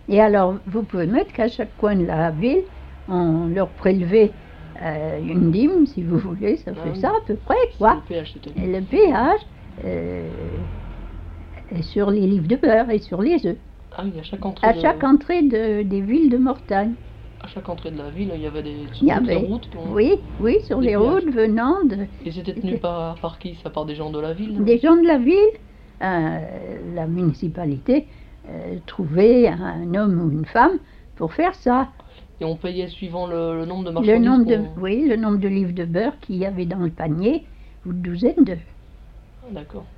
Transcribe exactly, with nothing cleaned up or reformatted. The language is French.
Et alors, vous pouvez mettre qu'à chaque coin de la ville, on leur prélevait euh, une dîme, si vous voulez, ça Ah fait oui. ça à peu près, quoi. Le péage, c'était. Et le péage euh, est sur les livres de beurre et sur les œufs. Ah oui, à chaque entrée À de... chaque entrée de, des villes de Mortagne. à chaque entrée de la ville, il y avait des Il y toutes les avait, routes qui ont... oui, oui, sur des les péages. routes venant de, Et c'était tenu par, par qui? Ça par des gens de la ville? des gens de la ville. Euh, la municipalité euh, trouvait un homme ou une femme pour faire ça. Et on payait suivant le, le nombre de Le marchandises nombre de, qu'on- oui, le nombre de livres de beurre qu'il y avait dans le panier, ou de douzaine d'œufs. Ah, d'accord.